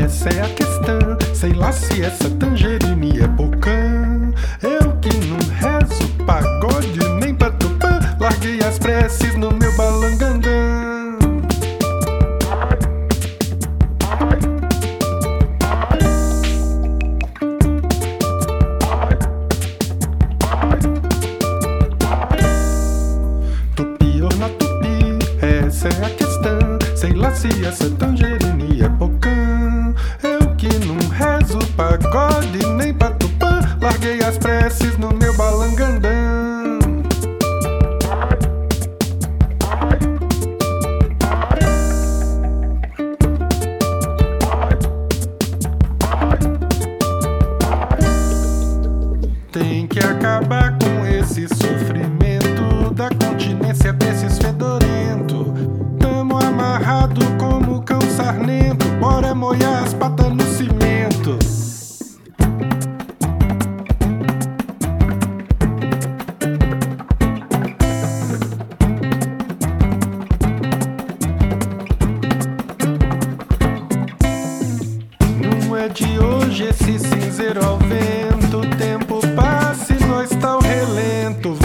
Essa é a questão, sei lá se essa tangerine é pocã. Eu que não rezo pagode nem patupã, larguei as preces no meu balangandã. Tupi ou na tupi, essa é a questão, sei lá se essa tangerine é pocã. Eu que não rezo pagode nem patupã, larguei as preces no meu balangandã. Tem que acabar com esse sofrimento da continência desses fedorento. Tamo amarrado como cão sarnento, bora molhar as patas no cimento. Não é de hoje esse cinzeiro ao vento, o tempo passa e nós tá ao relento.